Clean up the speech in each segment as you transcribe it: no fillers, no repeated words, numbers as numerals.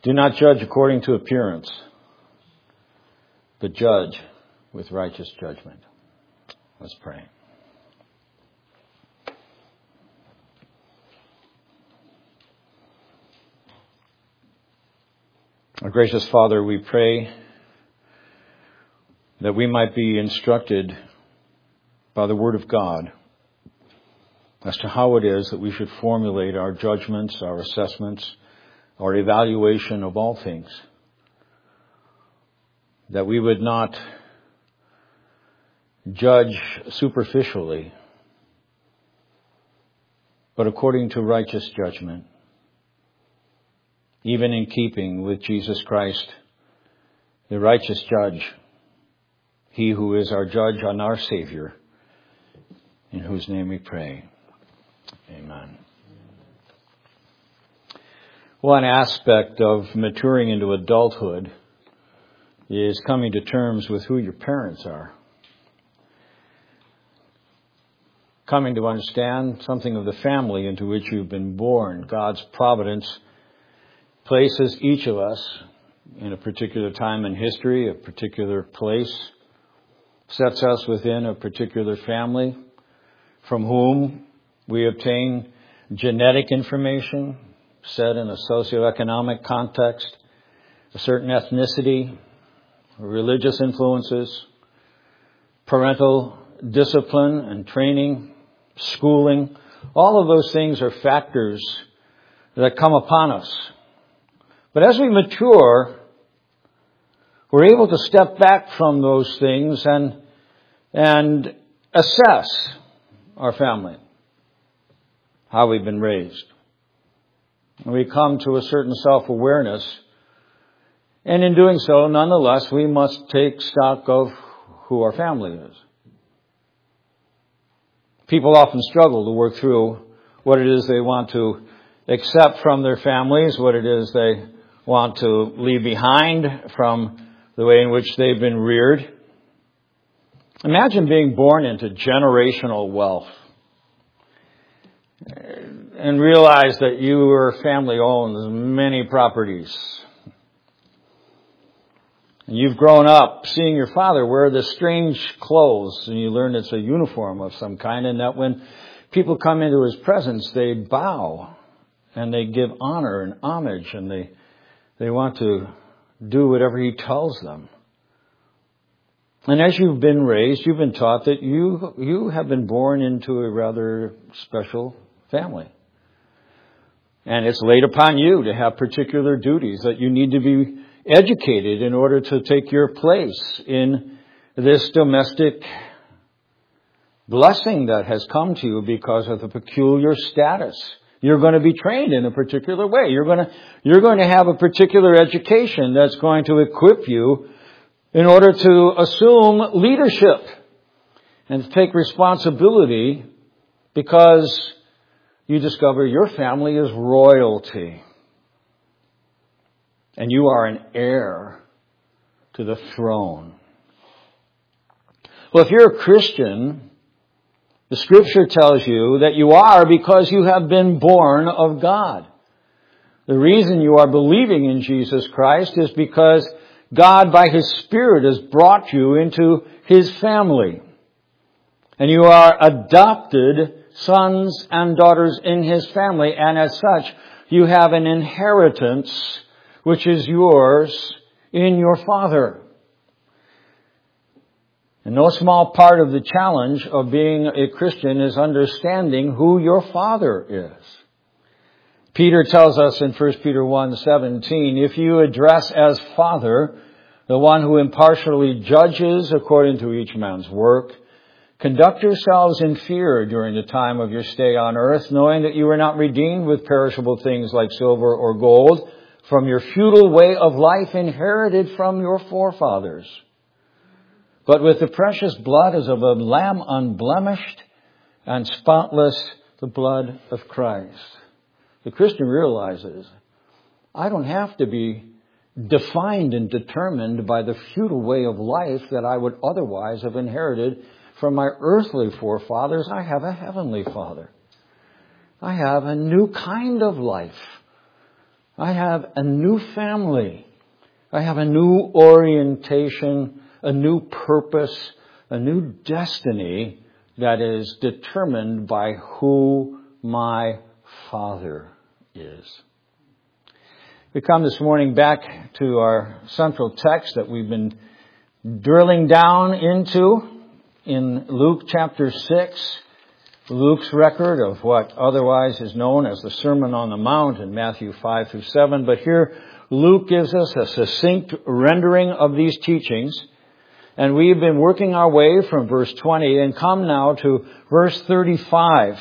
Do not judge according to appearance, but judge with righteous judgment. Let's pray. Our gracious Father, we pray that we might be instructed by the Word of God as to how it is that we should formulate our judgments, our assessments, our evaluation of all things. That we would not judge superficially, but according to righteous judgment, even in keeping with Jesus Christ, the righteous judge, He who is our judge and our Savior, in whose name we pray. Amen. One aspect of maturing into adulthood is coming to terms with who your parents are. Coming to understand something of the family into which you've been born. God's providence places each of us in a particular time in history, a particular place, sets us within a particular family from whom we obtain genetic information set in a socioeconomic context, a certain ethnicity, religious influences, parental discipline and training, schooling. All of those things are factors that come upon us. But as we mature, we're able to step back from those things and assess our family, how we've been raised. And we come to a certain self-awareness, and in doing so, nonetheless, we must take stock of who our family is. People often struggle to work through what it is they want to accept from their families, what it is they want to leave behind from the way in which they've been reared. Imagine being born into generational wealth and realize that your family owns many properties. And you've grown up seeing your father wear this strange clothes, and you learn it's a uniform of some kind, and that when people come into his presence, they bow and they give honor and homage, and they want to do whatever he tells them. And as you've been raised, you've been taught that you have been born into a rather special family. And it's laid upon you to have particular duties, that you need to be educated in order to take your place in this domestic blessing that has come to you because of the peculiar status. You're going to be trained in a particular way. You're going to have a particular education that's going to equip you in order to assume leadership and to take responsibility, because you discover your family is royalty. And you are an heir to the throne. Well, if you're a Christian, the Scripture tells you that you are because you have been born of God. The reason you are believing in Jesus Christ is because God, by His Spirit, has brought you into His family. And you are adopted sons and daughters in His family. And as such, you have an inheritance which is yours in your Father. And no small part of the challenge of being a Christian is understanding who your Father is. Peter tells us in 1 Peter 1:17, if you address as Father the one who impartially judges according to each man's work, conduct yourselves in fear during the time of your stay on earth, knowing that you are not redeemed with perishable things like silver or gold from your futile way of life inherited from your forefathers, but with the precious blood as of a lamb unblemished and spotless, the blood of Christ. The Christian realizes, I don't have to be defined and determined by the futile way of life that I would otherwise have inherited from my earthly forefathers. I have a heavenly Father. I have a new kind of life. I have a new family. I have a new orientation, a new purpose, a new destiny that is determined by who my Father is. We come this morning back to our central text that we've been drilling down into in Luke chapter 6. Luke's record of what otherwise is known as the Sermon on the Mount in Matthew 5 through 7. But here Luke gives us a succinct rendering of these teachings. And we've been working our way from verse 20 and come now to verse 35.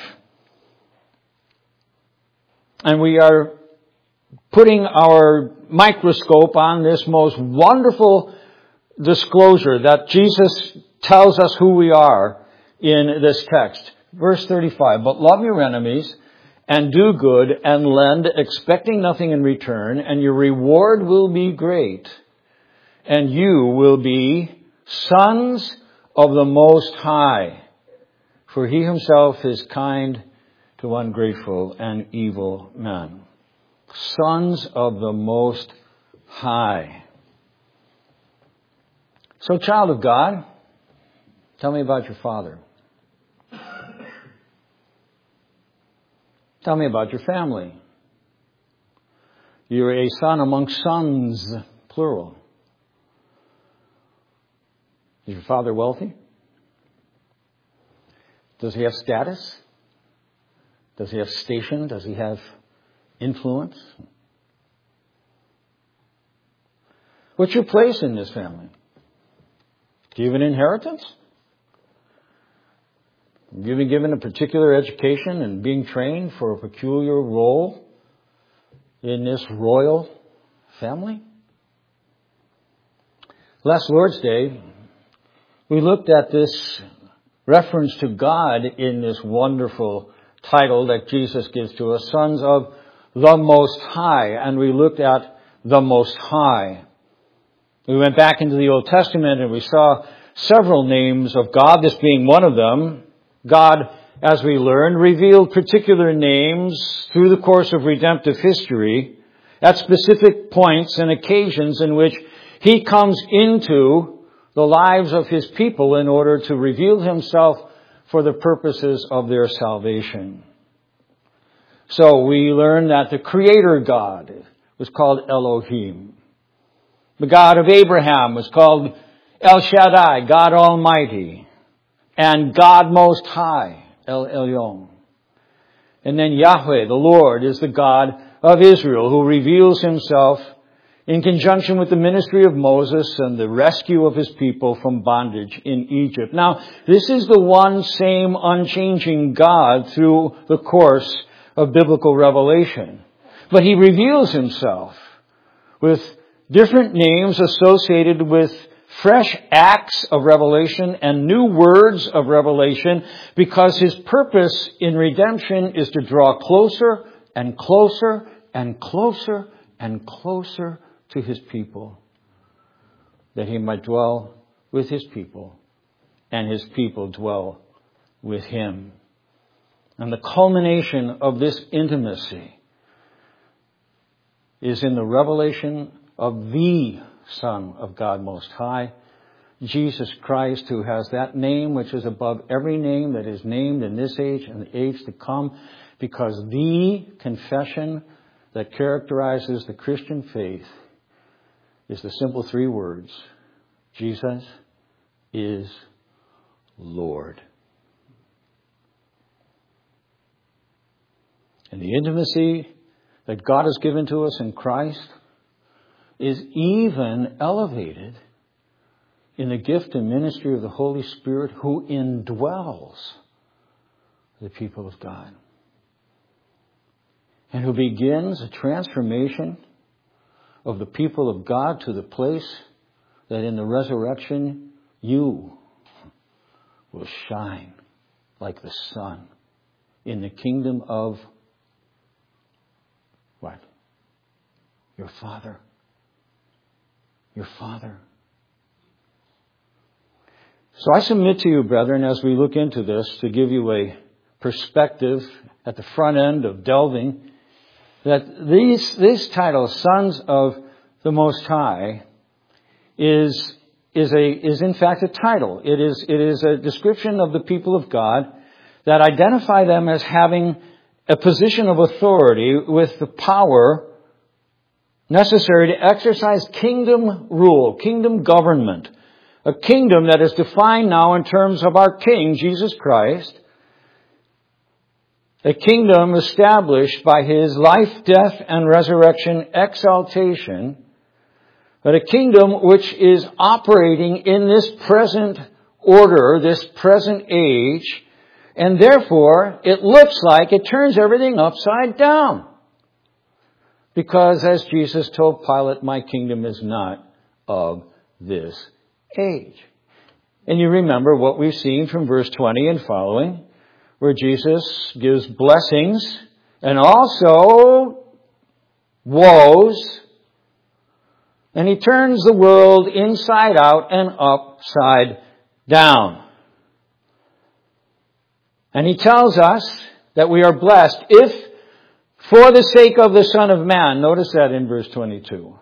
And we are putting our microscope on this most wonderful disclosure that Jesus tells us who we are in this text. Verse 35, but love your enemies and do good and lend, expecting nothing in return, and your reward will be great, and you will be sons of the Most High, for he himself is kind to ungrateful and evil men. Sons of the Most High. So, child of God, tell me about your father. Tell me about your family. You're a son among sons, plural. Is your father wealthy? Does he have status? Does he have station? Does he have influence? What's your place in this family? Do you have an inheritance? Have you been given a particular education and being trained for a peculiar role in this royal family? Last Lord's Day, we looked at this reference to God in this wonderful title that Jesus gives to us, Sons of the Most High, and we looked at the Most High. We went back into the Old Testament and we saw several names of God, this being one of them. God, as we learned, revealed particular names through the course of redemptive history at specific points and occasions in which he comes into the lives of his people in order to reveal himself for the purposes of their salvation. So we learned that the Creator God was called Elohim. The God of Abraham was called El Shaddai, God Almighty. And God Most High, El Elyon. And then Yahweh, the Lord, is the God of Israel, who reveals himself in conjunction with the ministry of Moses and the rescue of his people from bondage in Egypt. Now, this is the one same unchanging God through the course of biblical revelation. But he reveals himself with different names associated with fresh acts of revelation and new words of revelation, because his purpose in redemption is to draw closer and closer and closer and closer to his people, that he might dwell with his people and his people dwell with him. And the culmination of this intimacy is in the revelation of the Son of God Most High, Jesus Christ, who has that name which is above every name that is named in this age and the age to come, because the confession that characterizes the Christian faith is the simple three words: Jesus is Lord. And the intimacy that God has given to us in Christ is even elevated in the gift and ministry of the Holy Spirit, who indwells the people of God, and who begins a transformation of the people of God to the place that in the resurrection you will shine like the sun in the kingdom of what? Your Father. Your Father. So I submit to you, brethren, as we look into this, to give you a perspective at the front end of delving that this title, Sons of the Most High, is in fact a title. It is a description of the people of God that identify them as having a position of authority with the power necessary to exercise kingdom rule, kingdom government. A kingdom that is defined now in terms of our King, Jesus Christ. A kingdom established by His life, death, and resurrection exaltation. But a kingdom which is operating in this present order, this present age, and therefore it looks like it turns everything upside down. Because as Jesus told Pilate, my kingdom is not of this age. And you remember what we've seen from verse 20 and following, where Jesus gives blessings and also woes. And He turns the world inside out and upside down. And He tells us that we are blessed if, for the sake of the Son of Man, notice that in verse 22.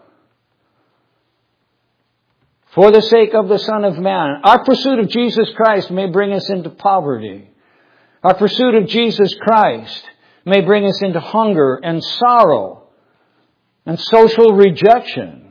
For the sake of the Son of Man, our pursuit of Jesus Christ may bring us into poverty. Our pursuit of Jesus Christ may bring us into hunger and sorrow and social rejection.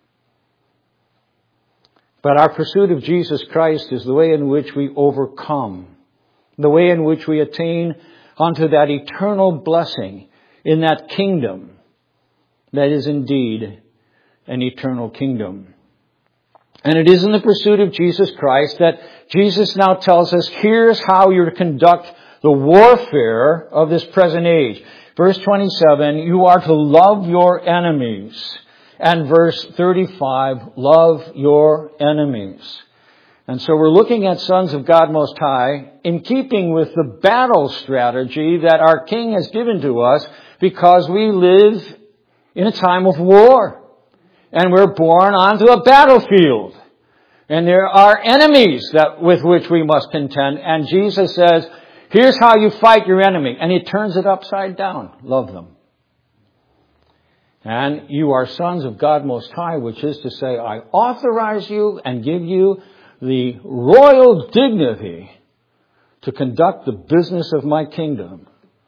But our pursuit of Jesus Christ is the way in which we overcome, the way in which we attain unto that eternal blessing in that kingdom that is indeed an eternal kingdom. And it is in the pursuit of Jesus Christ that Jesus now tells us, here's how you're to conduct the warfare of this present age. Verse 27, you are to love your enemies. And verse 35, love your enemies. And so we're looking at sons of God Most High in keeping with the battle strategy that our King has given to us, because we live in a time of war. And we're born onto a battlefield. And there are enemies with which we must contend. And Jesus says, here's how you fight your enemy. And He turns it upside down. Love them. And you are sons of God Most High, which is to say, I authorize you and give you the royal dignity to conduct the business of my kingdom,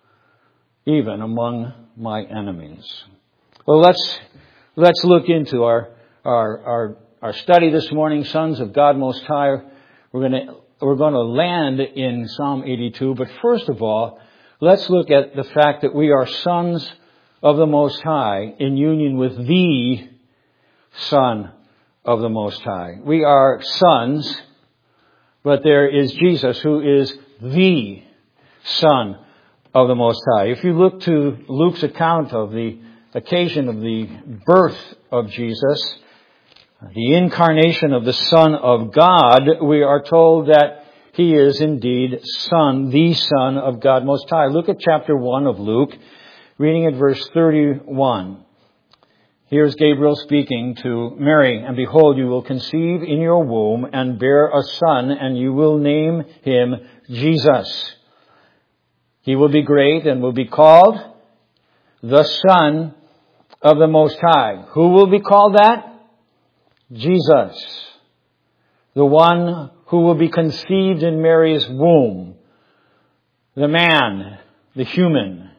even among my enemies. Well, let's look into our study this morning, Sons of God Most High. We're going to land in Psalm 82, but first of all, let's look at the fact that we are sons of the Most High in union with the Son of the Most High. We are sons, but there is Jesus who is the Son of the Most High. If you look to Luke's account of the occasion of the birth of Jesus, the incarnation of the Son of God, we are told that He is indeed Son, the Son of God Most High. Look at chapter 1 of Luke, reading at verse 31. Here's Gabriel speaking to Mary, and behold, you will conceive in your womb and bear a son, and you will name him Jesus. He will be great and will be called the Son of the Most High. Who will be called that? Jesus. The one who will be conceived in Mary's womb. The man, the human.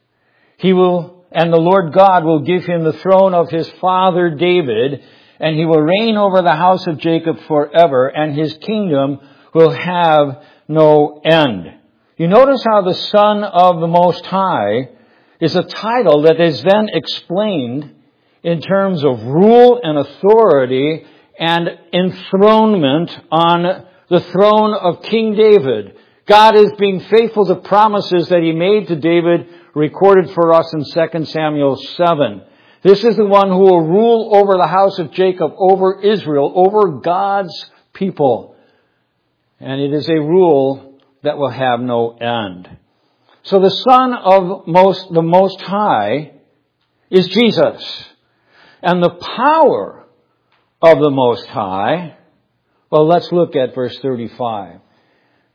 And the Lord God will give him the throne of his father David, and he will reign over the house of Jacob forever, and his kingdom will have no end. You notice how the Son of the Most High is a title that is then explained in terms of rule and authority and enthronement on the throne of King David. God is being faithful to promises that He made to David, recorded for us in 2 Samuel 7. This is the one who will rule over the house of Jacob, over Israel, over God's people. And it is a rule that will have no end. So the Son of the Most High is Jesus. And the power of the Most High, well, let's look at verse 35.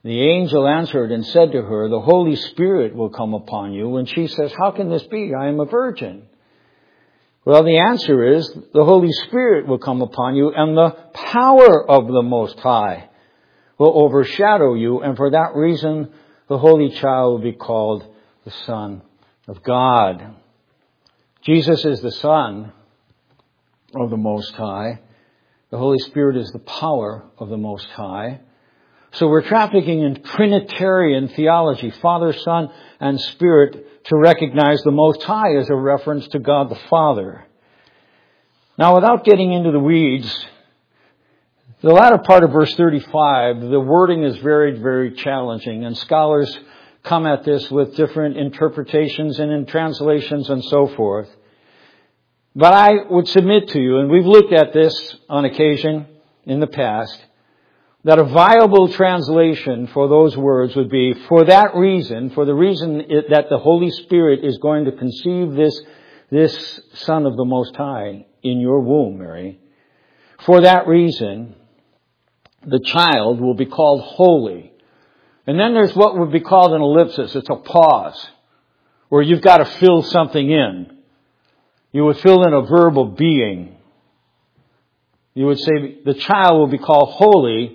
The angel answered and said to her, the Holy Spirit will come upon you. And she says, how can this be? I am a virgin. Well, the answer is, the Holy Spirit will come upon you, and the power of the Most High will overshadow you. And for that reason, the Holy Child will be called the Son of God. Jesus is the Son of the Most High. The Holy Spirit is the power of the Most High. So we're trafficking in Trinitarian theology, Father, Son, and Spirit, to recognize the Most High as a reference to God the Father. Now, without getting into the weeds, the latter part of verse 35, the wording is very, very challenging, and scholars come at this with different interpretations and in translations and so forth. But I would submit to you, and we've looked at this on occasion in the past, that a viable translation for those words would be, for that reason, for the reason that the Holy Spirit is going to conceive this Son of the Most High in your womb, Mary, for that reason, the child will be called holy. And then there's what would be called an ellipsis. It's a pause, where you've got to fill something in. You would fill in a verb of being. You would say, the child will be called holy,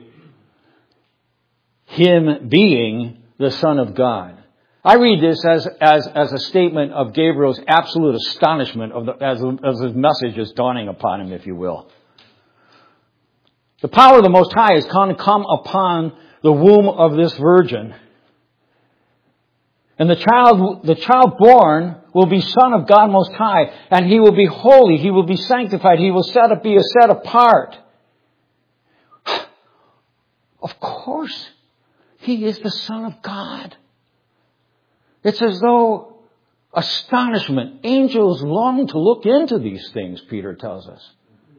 him being the Son of God. I read this as a statement of Gabriel's absolute astonishment as his message is dawning upon him, if you will. The power of the Most High is going to come upon the womb of this virgin. And the child born will be Son of God Most High, and he will be holy, he will be sanctified, he will be set apart. Of course, he is the Son of God. It's as though astonishment. Angels long to look into these things, Peter tells us.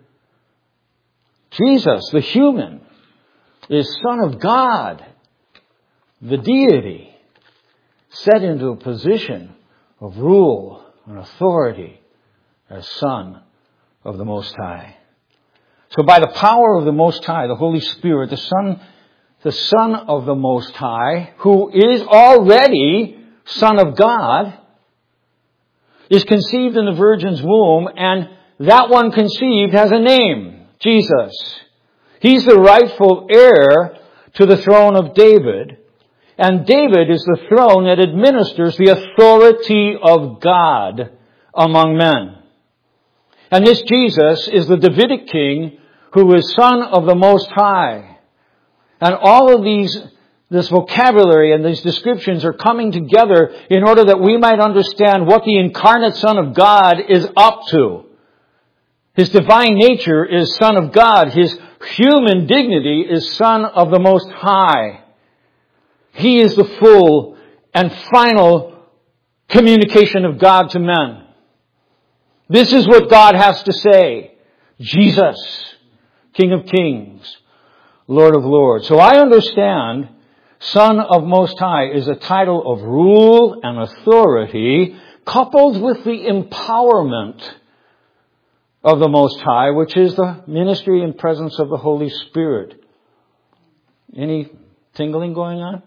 Jesus, the human, is Son of God, the deity, set into a position of rule and authority as Son of the Most High. So by the power of the Most High, the Holy Spirit, the Son of the Most High, who is already Son of God, is conceived in the Virgin's womb, and that one conceived has a name, Jesus. He's the rightful heir to the throne of David, and David is the throne that administers the authority of God among men. And this Jesus is the Davidic king who is Son of the Most High. And all of this vocabulary and these descriptions are coming together in order that we might understand what the incarnate Son of God is up to. His divine nature is Son of God. His human dignity is Son of the Most High. He is the full and final communication of God to men. This is what God has to say. Jesus, King of Kings, Lord of Lords. So I understand Son of Most High is a title of rule and authority coupled with the empowerment of the Most High, which is the ministry and presence of the Holy Spirit. Any tingling going on?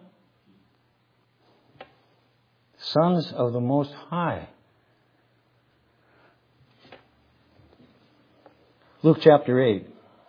Sons of the Most High. Luke chapter 8.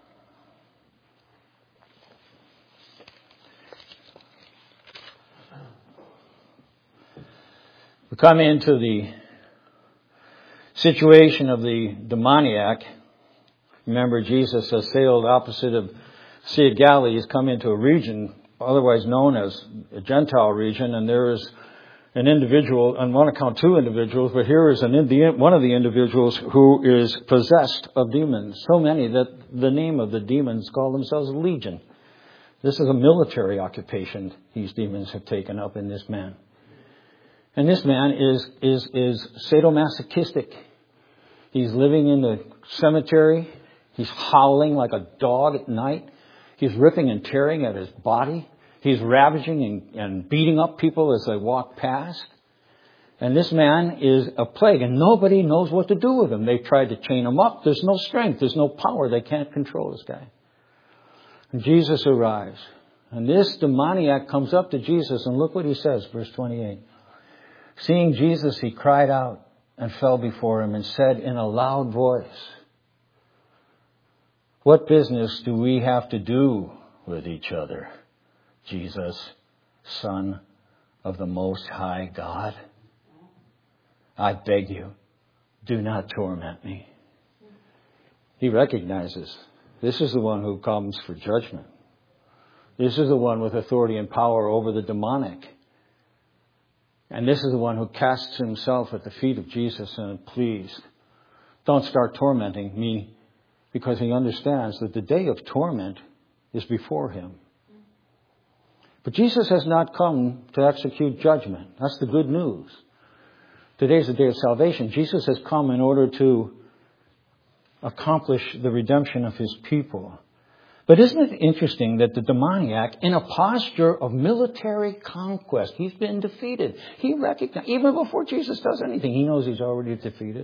We come into the situation of the demoniac. Remember, Jesus has sailed opposite of Sea of Galilee. He's come into a region otherwise known as a Gentile region, and there is an individual, on one account two individuals, but here is one of the individuals who is possessed of demons. So many that the name of the demons call themselves Legion. This is a military occupation these demons have taken up in this man. And this man is sadomasochistic. He's living in the cemetery. He's howling like a dog at night. He's ripping and tearing at his body. He's ravaging and beating up people as they walk past. And this man is a plague, and nobody knows what to do with him. They've tried to chain him up. There's no strength. There's no power. They can't control this guy. And Jesus arrives, And this demoniac comes up to Jesus, and look what he says, verse 28. Seeing Jesus, he cried out and fell before him and said in a loud voice, what business do we have to do with each other, Jesus, Son of the Most High God? I beg you, do not torment me. He recognizes this is the one who comes for judgment. This is the one with authority and power over the demonic. And this is the one who casts himself at the feet of Jesus and please, don't start tormenting me, because he understands that the day of torment is before him. But Jesus has not come to execute judgment. That's the good news. Today is the day of salvation. Jesus has come in order to accomplish the redemption of his people. But isn't it interesting that the demoniac, in a posture of military conquest, he's been defeated. He recognizes, even before Jesus does anything, he knows he's already defeated.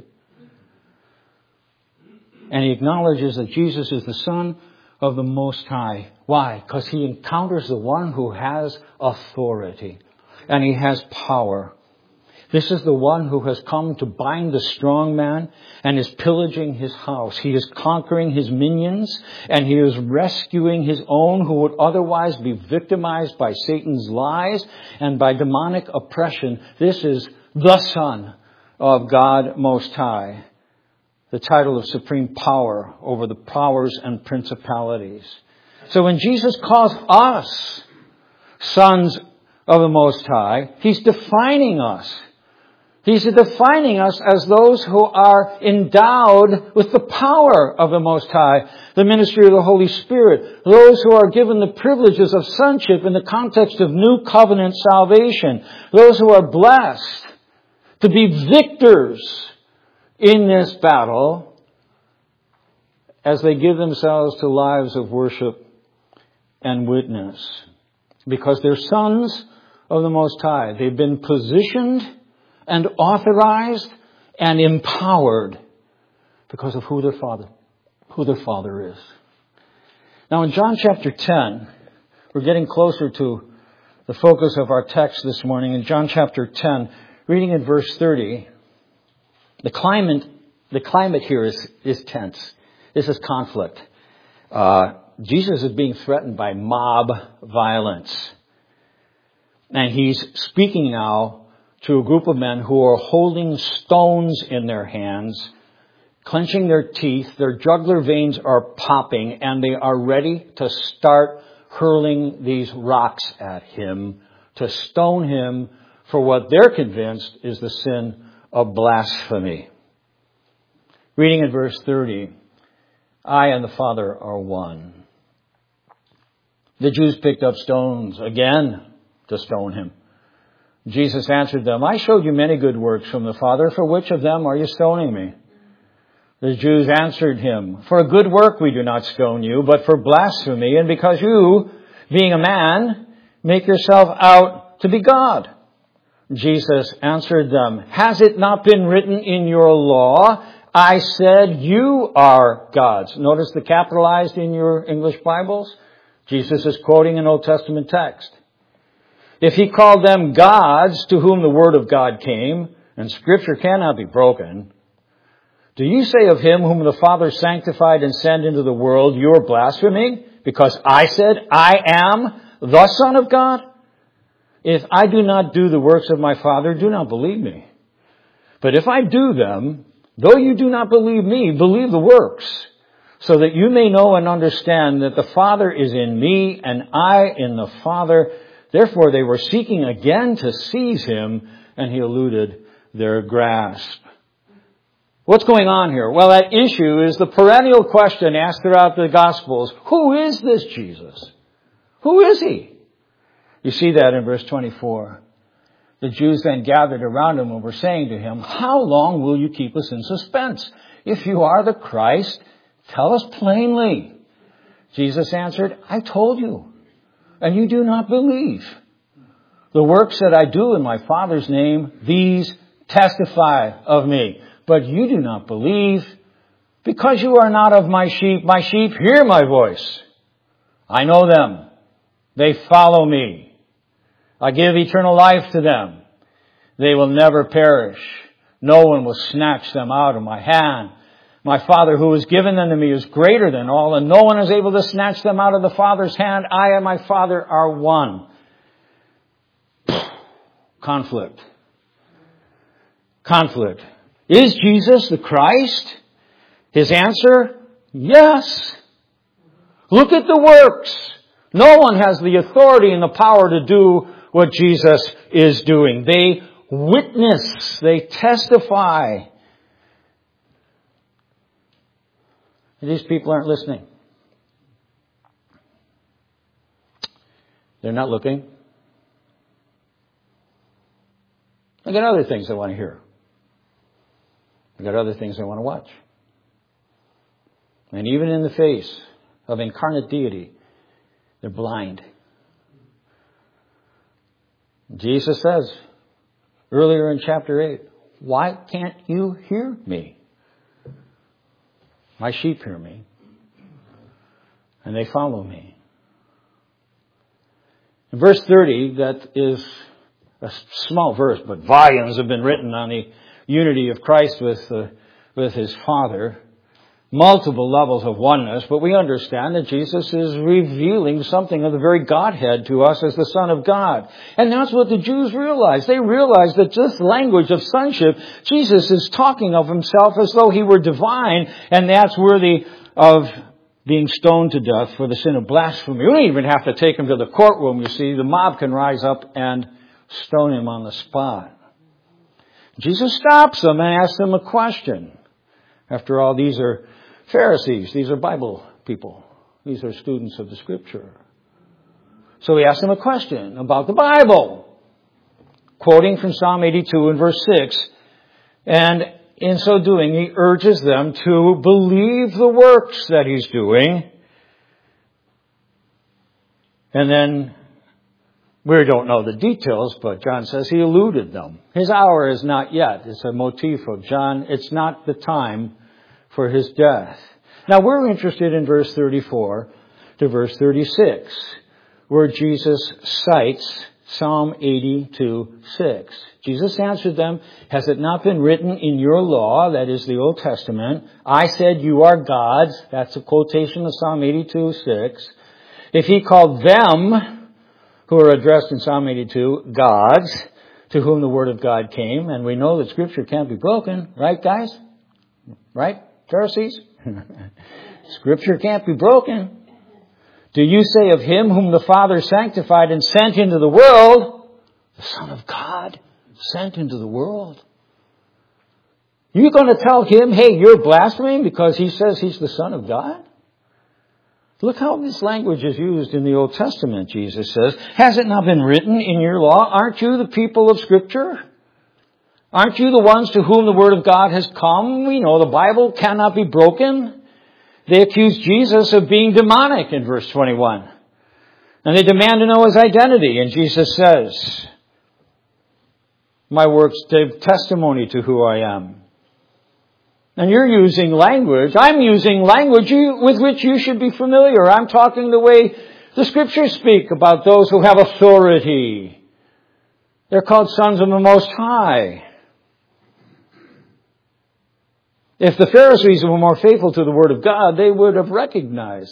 And he acknowledges that Jesus is the Son of the Most High. Why? Because he encounters the one who has authority and he has power. This is the one who has come to bind the strong man and is pillaging his house. He is conquering his minions and he is rescuing his own who would otherwise be victimized by Satan's lies and by demonic oppression. This is the Son of God Most High, the title of supreme power over the powers and principalities. So when Jesus calls us sons of the Most High, he's defining us. He's defining us as those who are endowed with the power of the Most High, the ministry of the Holy Spirit, those who are given the privileges of sonship in the context of new covenant salvation, those who are blessed to be victors in this battle as they give themselves to lives of worship and witness. Because they're sons of the Most High. They've been positioned and authorized and empowered because of who their Father is. Now in John chapter 10, we're getting closer to the focus of our text this morning. In John chapter 10, reading in verse 30, the climate here is tense. This is conflict. Jesus is being threatened by mob violence. And he's speaking now to a group of men who are holding stones in their hands, clenching their teeth, their jugular veins are popping, and they are ready to start hurling these rocks at him, to stone him for what they're convinced is the sin of blasphemy. Reading in verse 30, I and the Father are one. The Jews picked up stones again to stone him. Jesus answered them, I showed you many good works from the Father. For which of them are you stoning me? The Jews answered him, for a good work we do not stone you, but for blasphemy, and because you, being a man, make yourself out to be God. Jesus answered them, has it not been written in your law, I said you are gods? Notice the capitalized in your English Bibles. Jesus is quoting an Old Testament text. If he called them gods to whom the word of God came, and Scripture cannot be broken, do you say of him whom the Father sanctified and sent into the world, you're blaspheming, because I said I am the Son of God? If I do not do the works of my Father, do not believe me. But if I do them, though you do not believe me, believe the works, so that you may know and understand that the Father is in me and I in the Father. Therefore, they were seeking again to seize him, and he eluded their grasp. What's going on here? Well, that issue is the perennial question asked throughout the Gospels. Who is this Jesus? Who is he? You see that in verse 24. The Jews then gathered around him and were saying to him, how long will you keep us in suspense? If you are the Christ, tell us plainly. Jesus answered, I told you, and you do not believe. The works that I do in my Father's name, these testify of me. But you do not believe, because you are not of my sheep. My sheep hear my voice. I know them, They follow me. I give eternal life to them. They will never perish. No one will snatch them out of my hand. My Father who has given them to me is greater than all, and no one is able to snatch them out of the Father's hand. I and my Father are one. Conflict. Conflict. Is Jesus the Christ? His answer, yes. Look at the works. No one has the authority and the power to do what Jesus is doing. They witness. They testify. These people aren't listening. They're not looking. I got other things I want to hear. I got other things I want to watch. And even in the face of incarnate deity, they're blind. Jesus says earlier in chapter 8, why can't you hear me? My sheep hear me, and they follow me. In verse 30, that is a small verse, but volumes have been written on the unity of Christ with His Father. Multiple levels of oneness, but we understand that Jesus is revealing something of the very Godhead to us as the Son of God. And that's what the Jews realized. They realized that this language of sonship, Jesus is talking of Himself as though He were divine, and that's worthy of being stoned to death for the sin of blasphemy. We don't even have to take Him to the courtroom, you see. The mob can rise up and stone Him on the spot. Jesus stops them and asks them a question. After all, these are Pharisees. These are Bible people. These are students of the Scripture. So He asks them a question about the Bible, quoting from Psalm 82 and verse 6. And in so doing, He urges them to believe the works that He's doing. And then, we don't know the details, but John says He eluded them. His hour is not yet. It's a motif of John. It's not the time for His death. Now we're interested in verse 34 to verse 36, where Jesus cites Psalm 82:6. Jesus answered them, has it not been written in your law, that is the Old Testament, I said you are gods, that's a quotation of Psalm 82:6. If He called them, who are addressed in Psalm 82, gods, to whom the Word of God came, and we know that Scripture can't be broken, right guys? Right? Pharisees? Scripture can't be broken. Do you say of Him whom the Father sanctified and sent into the world, the Son of God sent into the world? You're going to tell Him, hey, you're blaspheming because He says He's the Son of God? Look how this language is used in the Old Testament, Jesus says. Has it not been written in your law? Aren't you the people of Scripture? Aren't you the ones to whom the Word of God has come? We know the Bible cannot be broken. They accuse Jesus of being demonic in verse 21. And they demand to know His identity. And Jesus says, my works give testimony to who I am. And you're using language. I'm using language with which you should be familiar. I'm talking the way the Scriptures speak about those who have authority. They're called sons of the Most High. If the Pharisees were more faithful to the Word of God, they would have recognized.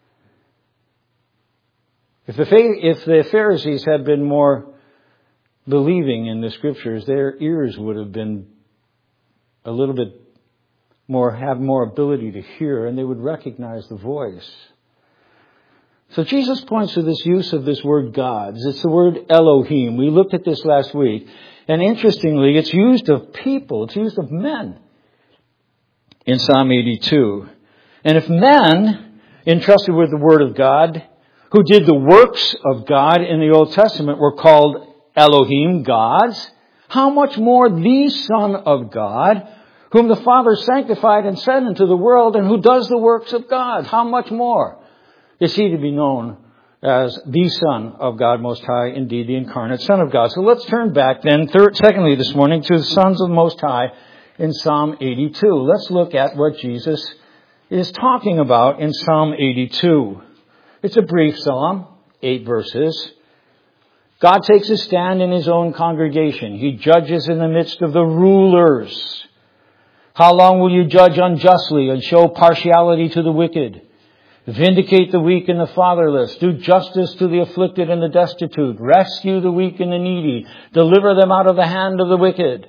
If the Pharisees had been more believing in the Scriptures, their ears would have been a little bit have more ability to hear, and they would recognize the voice. So Jesus points to this use of this word gods. It's the word Elohim. We looked at this last week. And interestingly, it's used of people. It's used of men in Psalm 82. And if men entrusted with the Word of God, who did the works of God in the Old Testament, were called Elohim, gods, how much more the Son of God, whom the Father sanctified and sent into the world, and who does the works of God, how much more is He to be known as the Son of God Most High, indeed the incarnate Son of God. So let's turn back then, secondly this morning, to the sons of the Most High in Psalm 82. Let's look at what Jesus is talking about in Psalm 82. It's a brief psalm, 8 verses, God takes a stand in His own congregation. He judges in the midst of the rulers. How long will you judge unjustly and show partiality to the wicked? Vindicate the weak and the fatherless. Do justice to the afflicted and the destitute. Rescue the weak and the needy. Deliver them out of the hand of the wicked.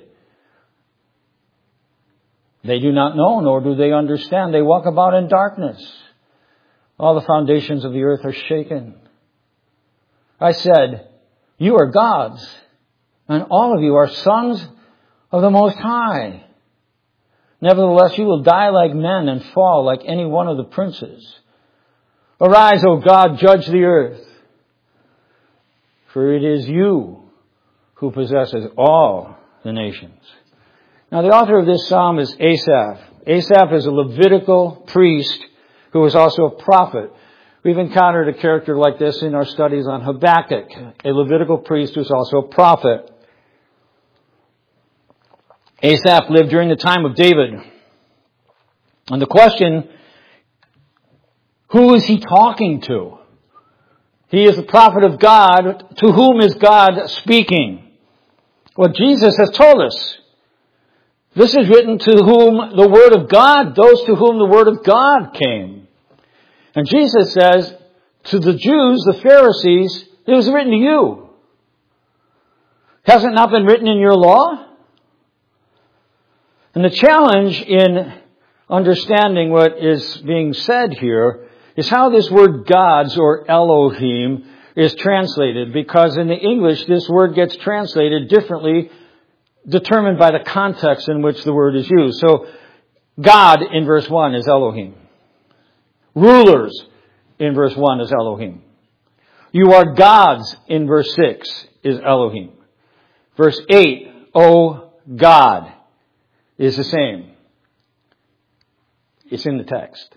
They do not know, nor do they understand. They walk about in darkness. All the foundations of the earth are shaken. I said, you are gods, and all of you are sons of the Most High. Nevertheless, you will die like men and fall like any one of the princes. Arise, O God, judge the earth. For it is you who possesses all the nations. Now, the author of this psalm is Asaph. Asaph is a Levitical priest who is also a prophet. We've encountered a character like this in our studies on Habakkuk, a Levitical priest who is also a prophet. Asaph lived during the time of David. And the question, who is he talking to? He is the prophet of God. To whom is God speaking? Well, Jesus has told us. This is written to whom the Word of God, those to whom the Word of God came. And Jesus says, to the Jews, the Pharisees, it was written to you. Has it not been written in your law? And the challenge in understanding what is being said here is how this word gods or Elohim is translated. Because in the English, this word gets translated differently, determined by the context in which the word is used. So, God in verse 1 is Elohim. Rulers in verse 1 is Elohim. You are gods in verse 6 is Elohim. Verse 8, O God, is the same. It's in the text.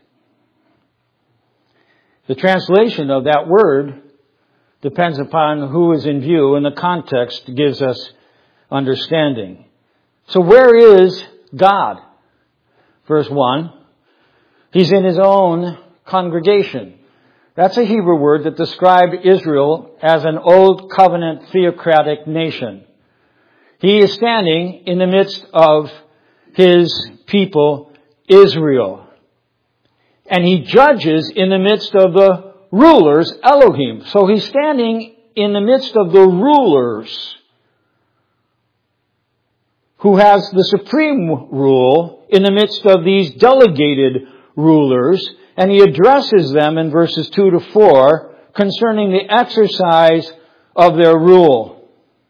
The translation of that word depends upon who is in view, and the context gives us understanding. So where is God? Verse 1, He's in His own congregation. That's a Hebrew word that described Israel as an old covenant theocratic nation. He is standing in the midst of His people, Israel. And He judges in the midst of the rulers, Elohim. So He's standing in the midst of the rulers who has the supreme rule in the midst of these delegated rulers. And He addresses them in verses 2 to 4 concerning the exercise of their rule.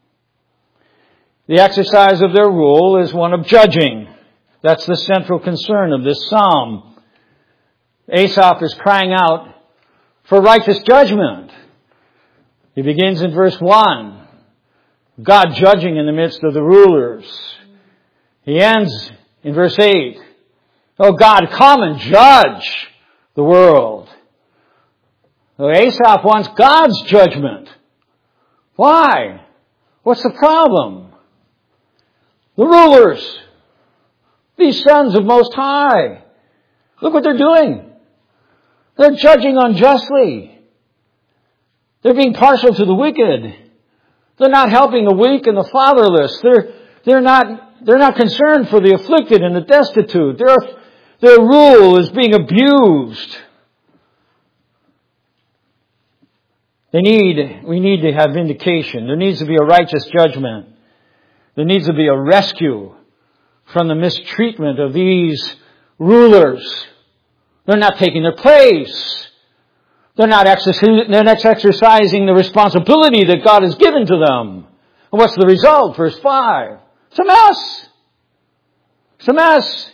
The exercise of their rule is one of judging. That's the central concern of this psalm. Asaph is crying out for righteous judgment. He begins in verse 1. God judging in the midst of the rulers. He ends in verse 8. Oh God, come and judge the world. So Asaph wants God's judgment. Why? What's the problem? The rulers. These sons of Most High. Look what they're doing. They're judging unjustly. They're being partial to the wicked. They're not helping the weak and the fatherless. They're not concerned for the afflicted and the destitute. Their rule is being abused. We need to have vindication. There needs to be a righteous judgment. There needs to be a rescue from the mistreatment of these rulers. They're not taking their place. They're not exercising the responsibility that God has given to them. And what's the result? Verse 5. It's a mess. It's a mess.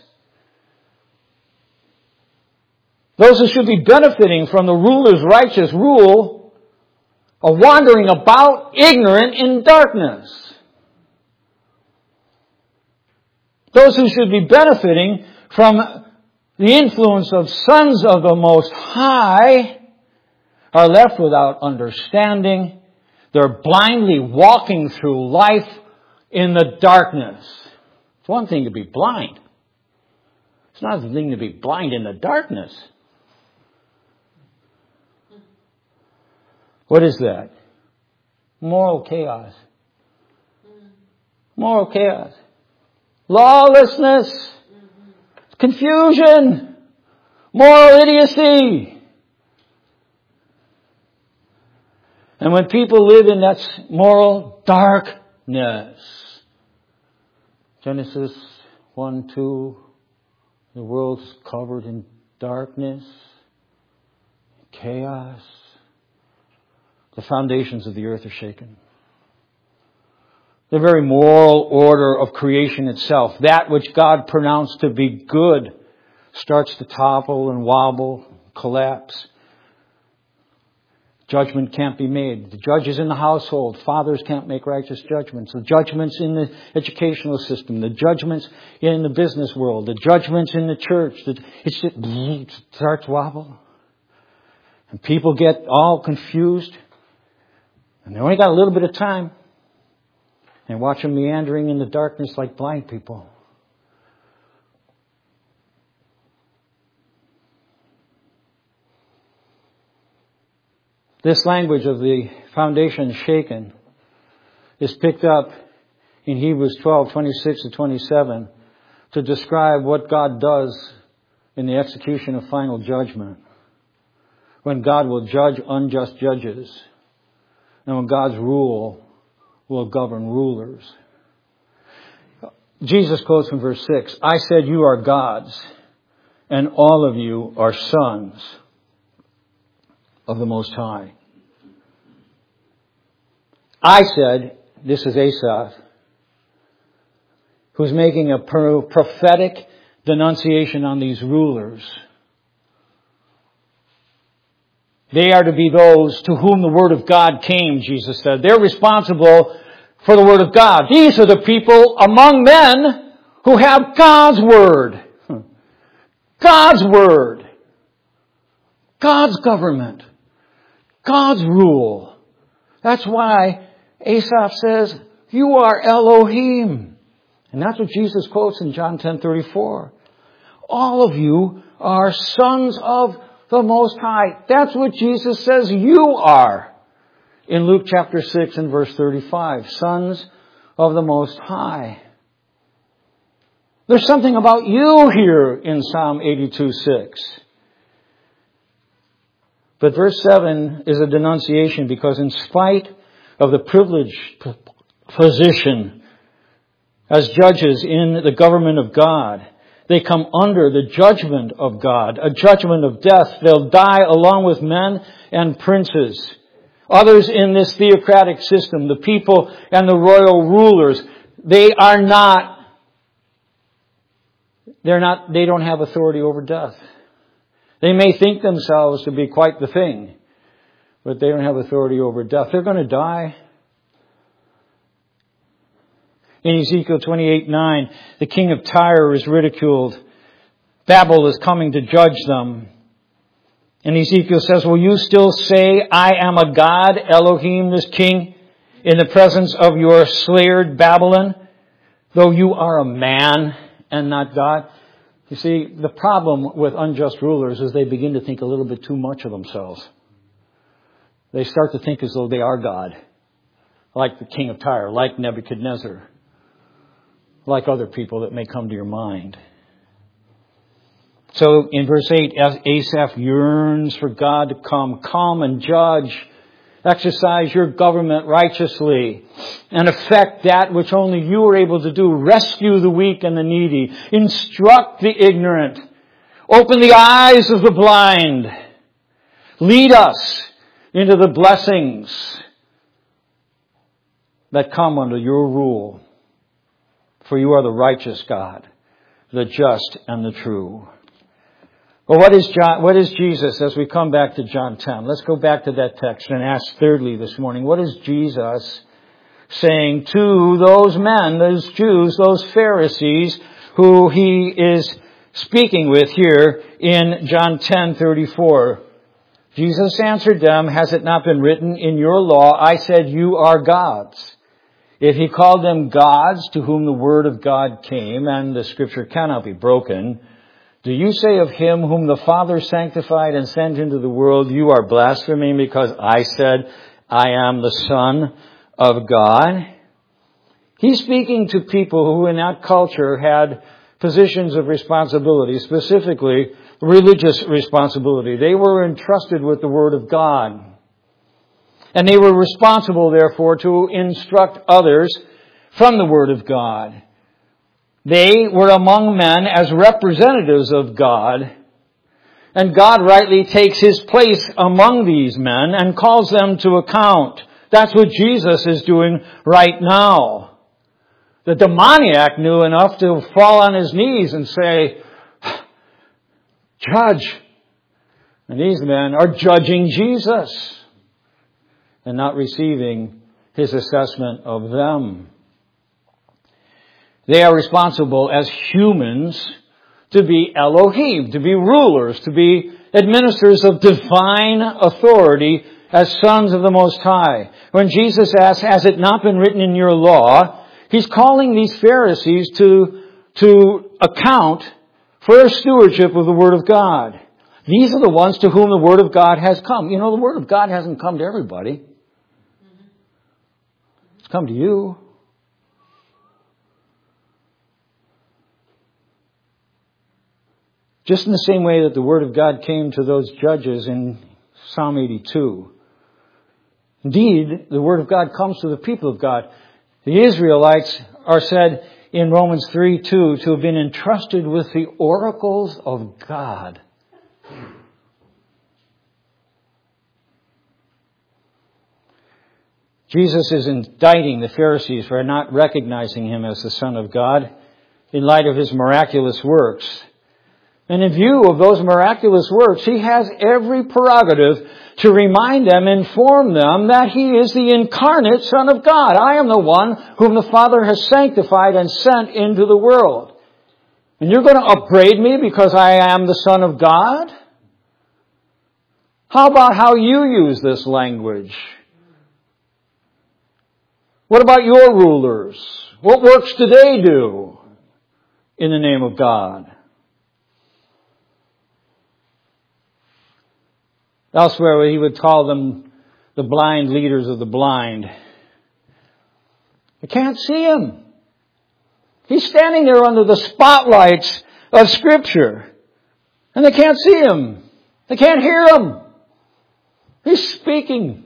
Those who should be benefiting from the ruler's righteous rule are wandering about ignorant in darkness. Those who should be benefiting from the influence of sons of the Most High are left without understanding. They're blindly walking through life in the darkness. It's one thing to be blind. It's not a thing to be blind in the darkness. What is that? Moral chaos. Moral chaos. Lawlessness. Confusion. Moral idiocy. And when people live in that moral darkness, Genesis 1:2, the world's covered in darkness, chaos. The foundations of the earth are shaken. The very moral order of creation itself, that which God pronounced to be good, starts to topple and wobble, collapse. Judgment can't be made. The judges in the household, fathers can't make righteous judgments. The judgments in the educational system, the judgments in the business world, the judgments in the church, it starts to wobble. And people get all confused. And they only got a little bit of time. And watch them meandering in the darkness like blind people. This language of the foundation shaken is picked up in Hebrews 12:26-27 to describe what God does in the execution of final judgment. When God will judge unjust judges. And when God's rule will govern rulers. Jesus quotes from verse 6, I said you are gods, and all of you are sons of the Most High. I said, this is Asaph, who's making a prophetic denunciation on these rulers. They are to be those to whom the Word of God came, Jesus said. They're responsible for the Word of God. These are the people among men who have God's Word. God's Word. God's government. God's rule. That's why Asaph says, you are Elohim. And that's what Jesus quotes in John 10:34. All of you are sons of the Most High. That's what Jesus says you are. In Luke chapter 6 and verse 35. Sons of the Most High. There's something about you here in Psalm 82:6. But verse 7 is a denunciation because in spite of the privileged position as judges in the government of God, they come under the judgment of God, a judgment of death. They'll die along with men and princes. Others in this theocratic system, the people and the royal rulers, they don't have authority over death. They may think themselves to be quite the thing, but they don't have authority over death. They're going to die. In Ezekiel 28:9, the king of Tyre is ridiculed. Babel is coming to judge them. And Ezekiel says, will you still say, I am a God, Elohim, this king, in the presence of your slayered Babylon, though you are a man and not God? You see, the problem with unjust rulers is they begin to think a little bit too much of themselves. They start to think as though they are God, like the king of Tyre, like Nebuchadnezzar, like other people that may come to your mind. So in verse 8, Asaph yearns for God to come and judge, exercise your government righteously, and effect that which only you are able to do. Rescue the weak and the needy. Instruct the ignorant. Open the eyes of the blind. Lead us into the blessings that come under your rule. For you are the righteous God, the just and the true. Well, what is Jesus as we come back to John 10? Let's go back to that text and ask thirdly this morning, what is Jesus saying to those men, those Jews, those Pharisees who he is speaking with here in John 10:34? Jesus answered them, has it not been written in your law, I said you are gods? If he called them gods to whom the word of God came, and the scripture cannot be broken, Do you say of him whom the Father sanctified and sent into the world, you are blaspheming because I said, I am the Son of God? He's speaking to people who in that culture had positions of responsibility, specifically religious responsibility. They were entrusted with the Word of God. And they were responsible, therefore, to instruct others from the Word of God. They were among men as representatives of God, and God rightly takes His place among these men and calls them to account. That's what Jesus is doing right now. The demoniac knew enough to fall on his knees and say, "Judge." And these men are judging Jesus and not receiving His assessment of them. They are responsible as humans to be Elohim, to be rulers, to be administrators of divine authority as sons of the Most High. When Jesus asks, has it not been written in your law? He's calling these Pharisees to account for their stewardship of the Word of God. These are the ones to whom the Word of God has come. You know, the Word of God hasn't come to everybody. It's come to you. Just in the same way that the Word of God came to those judges in Psalm 82. Indeed, the Word of God comes to the people of God. The Israelites are said in Romans 3:2 to have been entrusted with the oracles of God. Jesus is indicting the Pharisees for not recognizing Him as the Son of God in light of His miraculous works. And in view of those miraculous works, He has every prerogative to remind them, inform them that He is the incarnate Son of God. I am the one whom the Father has sanctified and sent into the world. And you're going to upbraid me because I am the Son of God? How about how you use this language? What about your rulers? What works do they do in the name of God? Elsewhere, He would call them the blind leaders of the blind. They can't see Him. He's standing there under the spotlights of Scripture. And they can't see Him. They can't hear Him. He's speaking.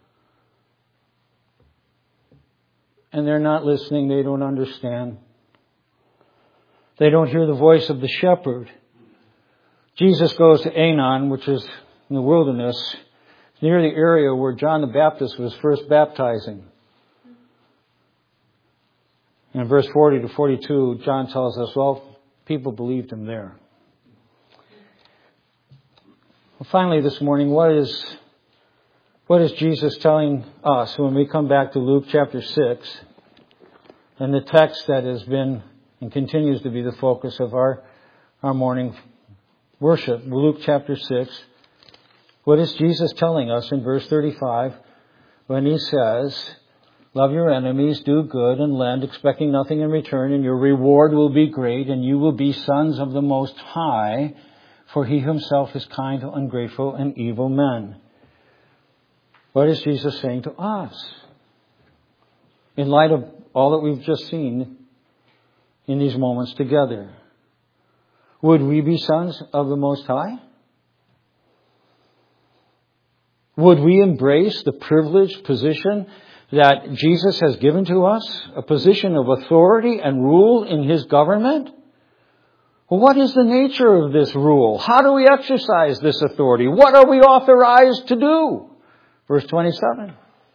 And they're not listening. They don't understand. They don't hear the voice of the shepherd. Jesus goes to Aenon, which is in the wilderness, near the area where John the Baptist was first baptizing. In verse 40 to 42, John tells us, well, people believed Him there. Well, finally this morning, what is Jesus telling us when we come back to Luke chapter 6 and the text that has been and continues to be the focus of our morning worship? Luke chapter 6. What is Jesus telling us in verse 35 when He says, love your enemies, do good, and lend, expecting nothing in return, and your reward will be great, and you will be sons of the Most High, for He Himself is kind to ungrateful and evil men. What is Jesus saying to us? In light of all that we've just seen in these moments together, would we be sons of the Most High? Would we embrace the privileged position that Jesus has given to us? A position of authority and rule in His government? Well, what is the nature of this rule? How do we exercise this authority? What are we authorized to do? Verse 27.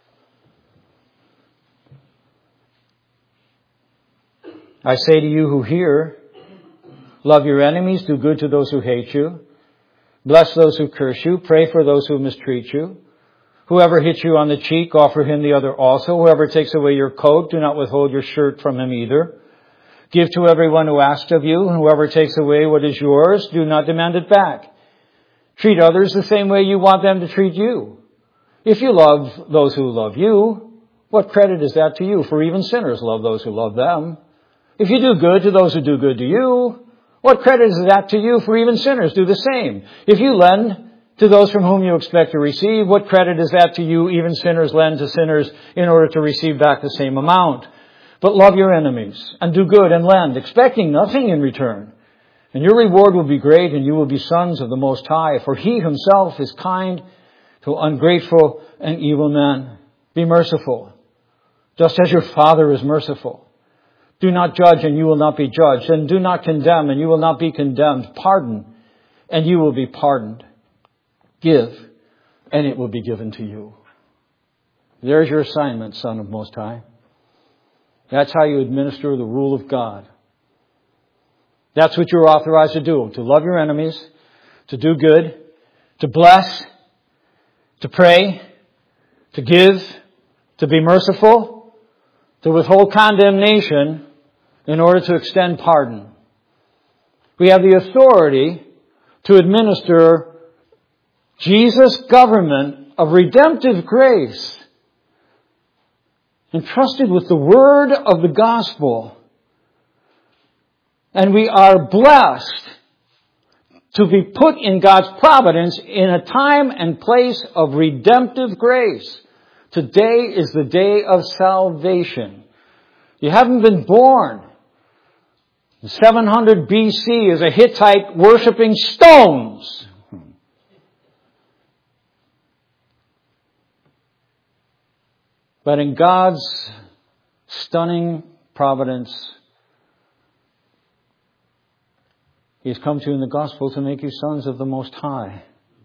I say to you who hear, love your enemies, do good to those who hate you. Bless those who curse you. Pray for those who mistreat you. Whoever hits you on the cheek, offer him the other also. Whoever takes away your coat, do not withhold your shirt from him either. Give to everyone who asks of you. Whoever takes away what is yours, do not demand it back. Treat others the same way you want them to treat you. If you love those who love you, what credit is that to you? For even sinners love those who love them. If you do good to those who do good to you, What credit is that to you? For even sinners do the same. If you lend to those from whom you expect to receive, what credit is that to you? Even sinners lend to sinners in order to receive back the same amount. But love your enemies and do good and lend, expecting nothing in return. And your reward will be great, and you will be sons of the Most High. For He Himself is kind to ungrateful and evil men. Be merciful, just as your Father is merciful. Do not judge, and you will not be judged. And do not condemn, and you will not be condemned. Pardon, and you will be pardoned. Give, and it will be given to you. There's your assignment, Son of Most High. That's how you administer the rule of God. That's what you're authorized to do. To love your enemies, to do good, to bless, to pray, to give, to be merciful, to withhold condemnation in order to extend pardon. We have the authority to administer Jesus' government of redemptive grace, entrusted with the word of the gospel. And we are blessed to be put in God's providence in a time and place of redemptive grace. Today is the day of salvation. You haven't been born. In 700 BC as a Hittite worshiping stones. But in God's stunning providence, He has come to you in the gospel to make you sons of the Most High.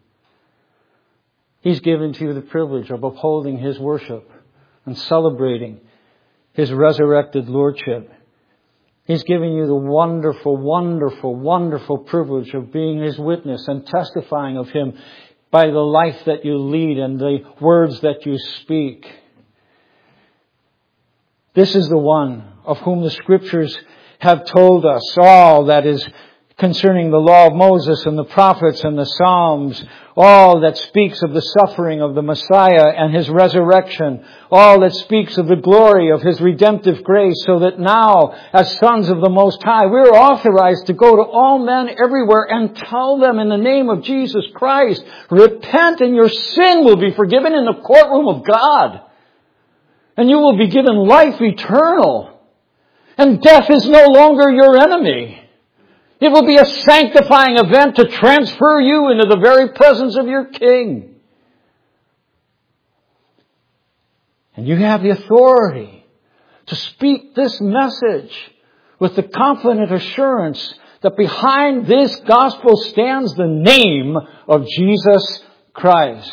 He's given to you the privilege of upholding His worship and celebrating His resurrected Lordship. He's given you the wonderful, wonderful, wonderful privilege of being His witness and testifying of Him by the life that you lead and the words that you speak. This is the one of whom the Scriptures have told us all that is concerning the law of Moses and the prophets and the Psalms, all that speaks of the suffering of the Messiah and His resurrection, all that speaks of the glory of His redemptive grace, so that now, as sons of the Most High, we're authorized to go to all men everywhere and tell them in the name of Jesus Christ, repent and your sin will be forgiven in the courtroom of God. And you will be given life eternal. And death is no longer your enemy. It will be a sanctifying event to transfer you into the very presence of your King. And you have the authority to speak this message with the confident assurance that behind this gospel stands the name of Jesus Christ.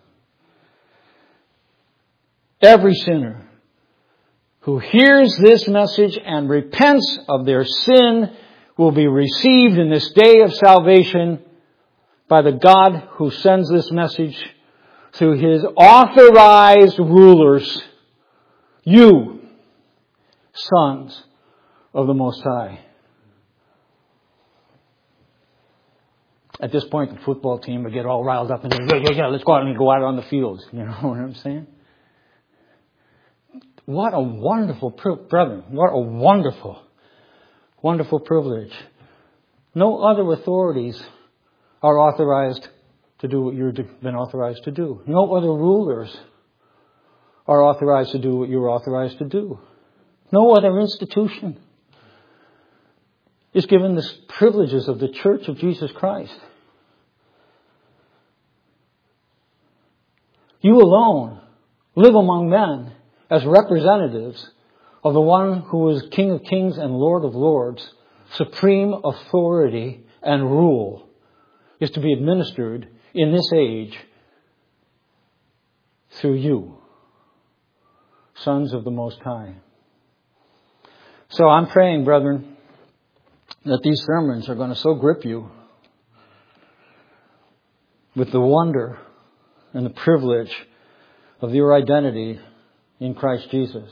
Every sinner who hears this message and repents of their sin will be received in this day of salvation by the God who sends this message through His authorized rulers. You, sons of the Most High. At this point, the football team would get all riled up and say, yeah, let's go out and go out on the fields. You know what I'm saying? What a wonderful, brethren, what a wonderful privilege. No other authorities are authorized to do what you've been authorized to do. No other rulers are authorized to do what you're authorized to do. No other institution is given the privileges of the Church of Jesus Christ. You alone live among men as representatives of the one who is King of Kings and Lord of Lords. Supreme authority and rule is to be administered in this age through you, sons of the Most High. So I'm praying, brethren, that these sermons are going to so grip you with the wonder and the privilege of your identity in Christ Jesus.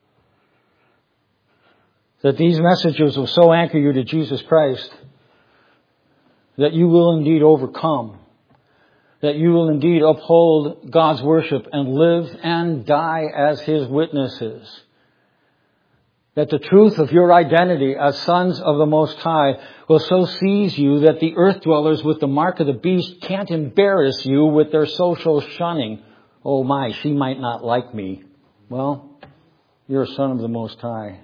That these messages will so anchor you to Jesus Christ that you will indeed overcome. That you will indeed uphold God's worship and live and die as His witnesses. That the truth of your identity as sons of the Most High will so seize you that the earth dwellers with the mark of the beast can't embarrass you with their social shunning. Oh my, she might not like me. Well, you're a son of the Most High.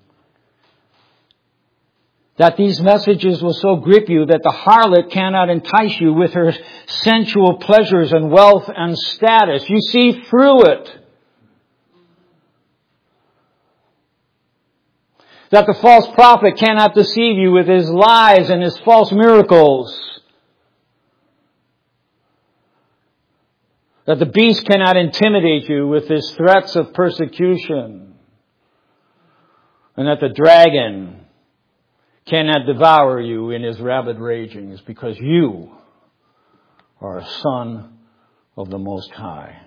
That these messages will so grip you that the harlot cannot entice you with her sensual pleasures and wealth and status. You see through it. That the false prophet cannot deceive you with his lies and his false miracles. That the beast cannot intimidate you with his threats of persecution. And that the dragon cannot devour you in his rabid ragings, because you are a son of the Most High.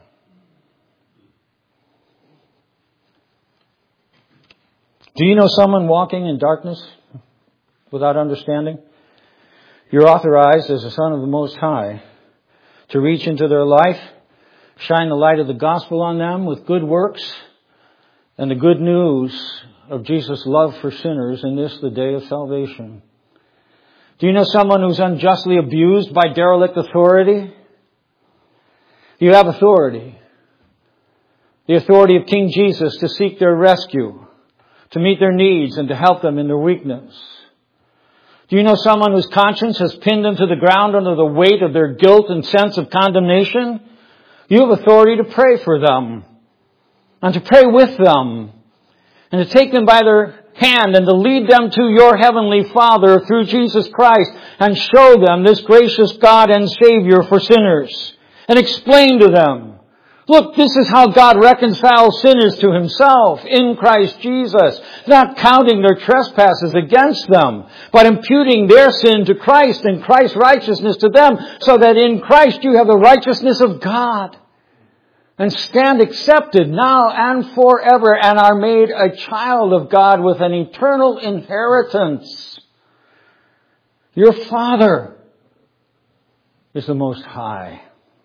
Do you know someone walking in darkness without understanding? You're authorized as a son of the Most High to reach into their life, shine the light of the gospel on them with good works and the good news of Jesus' love for sinners in this, the day of salvation. Do you know someone who's unjustly abused by derelict authority? You have authority. The authority of King Jesus to seek their rescue, to meet their needs and to help them in their weakness. Do you know someone whose conscience has pinned them to the ground under the weight of their guilt and sense of condemnation? You have authority to pray for them and to pray with them and to take them by their hand and to lead them to your heavenly Father through Jesus Christ and show them this gracious God and Savior for sinners and explain to them, look, this is how God reconciles sinners to Himself in Christ Jesus, not counting their trespasses against them, but imputing their sin to Christ and Christ's righteousness to them, so that in Christ you have the righteousness of God and stand accepted now and forever and are made a child of God with an eternal inheritance. Your Father is the Most High.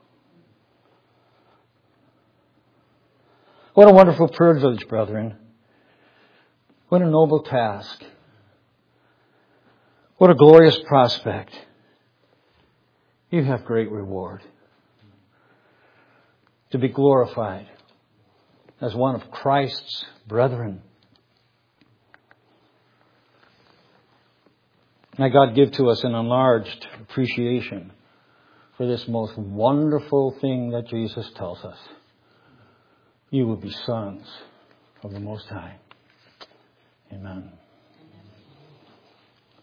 What a wonderful privilege, brethren. What a noble task. What a glorious prospect. You have great reward. To be glorified as one of Christ's brethren. May God give to us an enlarged appreciation for this most wonderful thing that Jesus tells us. You will be sons of the Most High. Amen.